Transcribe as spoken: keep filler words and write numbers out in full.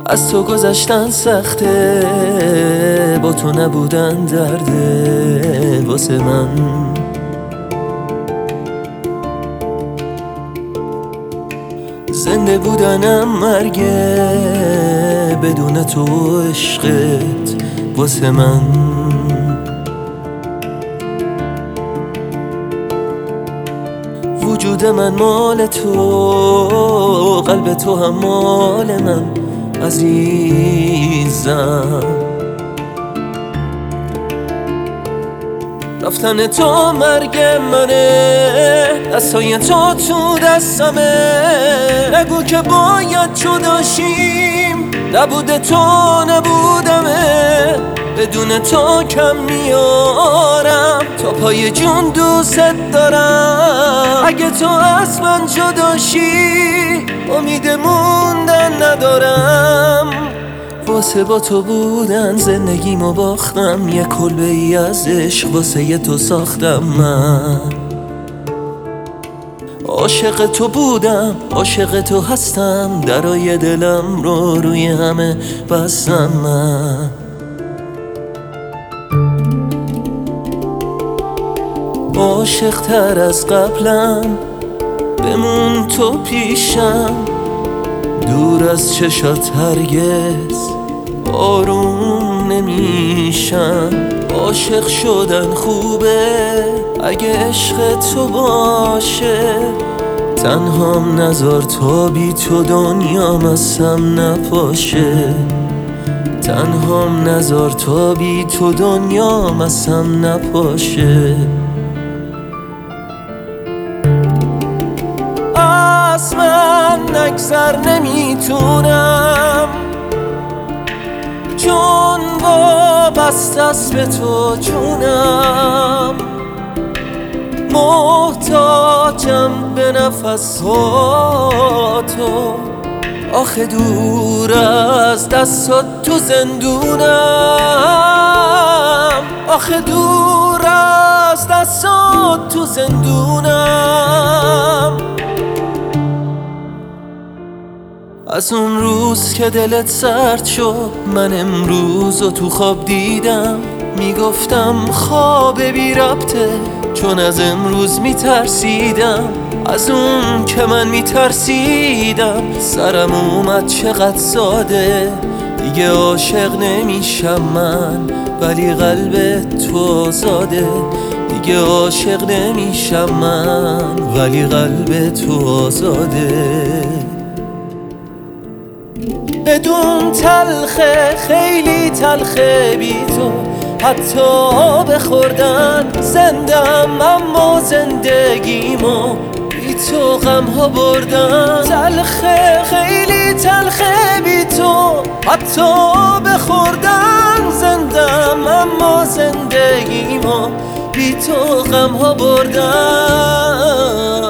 از تو گذشتن سخته، با تو نبودن درده واسه من. زنده بودنم مرگه، بدون تو عشقت واسه من. وجود من مال تو، قلب تو هم مال من عزیزم. رفتن تو مرگ منه، دستای تو تو دستمه. نگو که باید جداشیم، نبوده تو نبودمه. بدون تو کم میارم، تا پای جون دوست دارم. اگه تو از من جداشی، امید موندن ندارم. واسه با تو بودن زندگیمو باختم، یه کلبه ای از عشق واسه ی تو ساختم. من عاشق تو بودم، عاشق تو هستم، درای دلم رو روی همه بستم. من عاشق تر از قبلم، بمون تو پیشم. دور از چشات هرگز آروم نمیشم. عاشق شدن خوبه اگه عشق تو باشه. تنهام نذار تا بی تو دنیام از هم نپاشه. تنهام نذار تا بی تو دنیام از هم نپاشه. از من نگذر نمیتونم، چون وابسته است به تو جونم. محتاجم به نفسات تو، آخه دور از دستات تو زندونم. آخه دور از دستات تو زندونم. از اون روز که دلت سرد شد، من امروز رو تو خواب دیدم. میگفتم خواب بی ربطه، چون از امروز میترسیدم. از اون که من میترسیدم، سرم اومد چقدر ساده. دیگه عاشق نمیشم من، ولی قلب تو آزاده. دیگه عاشق نمیشم من، ولی قلب تو آزاده. بدون تلخه، خیلی تلخه بی تو، حتی بخوردن زندم. اما زندگیمو بی تو غم ها بردن. تلخه، خیلی تلخه بی تو، حتی بخوردن زندم. اما زندگیمو بی تو غم ها بردن.